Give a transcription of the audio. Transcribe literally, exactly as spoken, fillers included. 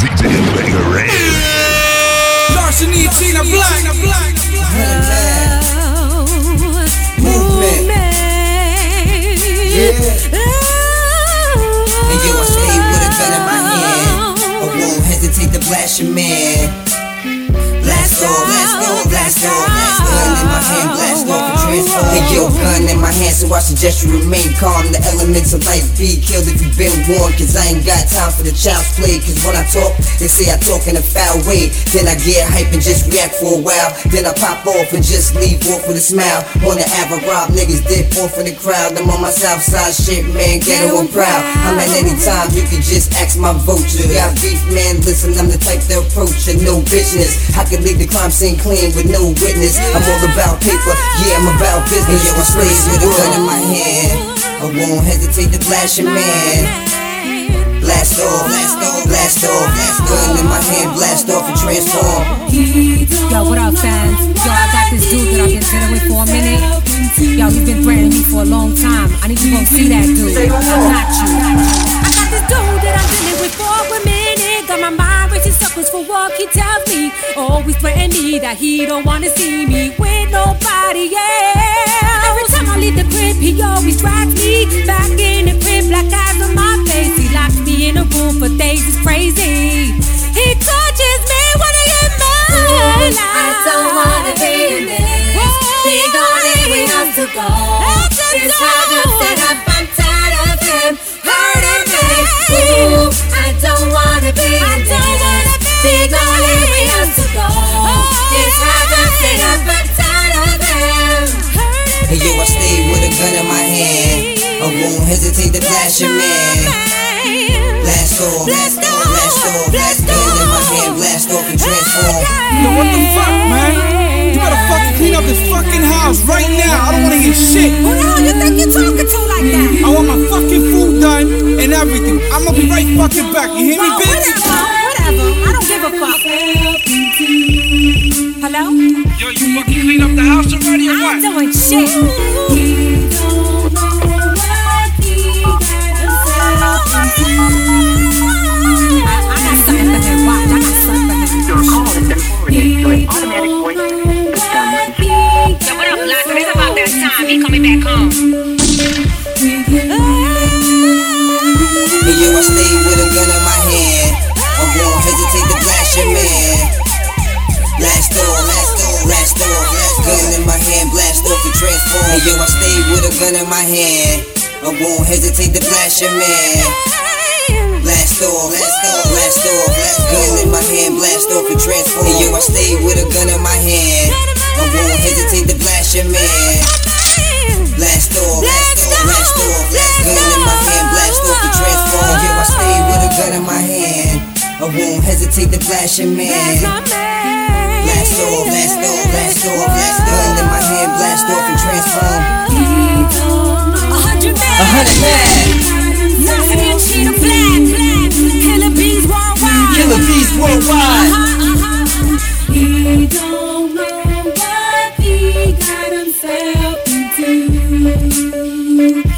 Larceny, Tina Black. Movement. Yeah. And yo, I stay with a gun in my hand. I won't hesitate to blast your man. Blast off, blast off, blast off, blast gun in my hand, blast off and transform. Hey yo, gun in my hand, so I suggest you remain calm. The elements of life be killed if you've been warned. Cause I ain't got time for the child's play. Cause when I talk, they say I talk in a foul way. Then I get hype and just react for a while. Then I pop off and just leave off with a smile. On the Ave, rob niggas dip off in the crowd. I'm on my south side shit, man, ghetto and proud. I'm at any time, you can just ask my vulture. Got beef, man, listen, I'm the type to approach and no business. I can leave the crime scene clean with no witness. I'm all about paper, yeah, I'm about business. Yo, I spray with a gun in my hand. I won't hesitate to blast your man. Blast off, blast off, blast off, blast gun in my hand, blast off and transform. Yo, what up, fans? Yo, I got this dude that I've been dealing with for a minute. Yo, he's been threatening me for a long time. I need you to go see that dude. I'm not you. I got this dude that I'm dealing with for a minute. Got my mind racing circles for what he tells me. Always threatening me that he don't wanna see me with nobody else. Every time I leave the crib, he always drags me back in the crib, black eyes on my face. He locks me in a room for days, it's crazy. He touches me when I get mad. I don't wanna be in this. Big on it, we have to go. This hard to set up, I'm tired of him hurting me. Ooh, I don't wanna be in this. Big on it, we have to go. This hard to set up, I'm tired of him. Hey yo, I stay with a gun in my hand. I won't hesitate to blast your man. Blast off, blast off, blast off, blast gun in my hand, blast off and transform. Yo, what the fuck, man? You better fucking clean up this fucking house right now. I don't wanna hear shit. Who the hell you think you're talking to like that? I want my fucking food done and everything. I'm gonna be right fucking back. You hear me, Oh, bitch? whatever, whatever. I don't give a fuck. Hello? Yo, you fucking clean up the house already or I ain't what? doing shit. I got something for him. Watch, I got something for him. Your call has been forwarded to an automatic voice system. Yo, what up, Blossom? It's about that time. He coming back home. Hey yo, I stay with a gun in my hand. I won't hesitate to blast your man. Blast off, blast off, blast off, blast gun in my hand, blast off and transform. Hey yo, I stay with a gun in my hand. I won't hesitate to blast your man. Blast off, blast off, blast off, blast gun in my hand, blast off and transform. Hey yo, I stay with a gun in my hand. I won't hesitate to blast your man. Blast off, blast off, blast off, blast gun in my hand, blast off and transform. Yo, I stay with a gun in my hand. I won't hesitate to blast your man. Blast off, blast off, blast off, blast gun in my hand, blast off and transform. A hundred man. A hundred man. Larceny and Tina Black. Killer bees worldwide. Killer bees worldwide. He don't know what he got himself into.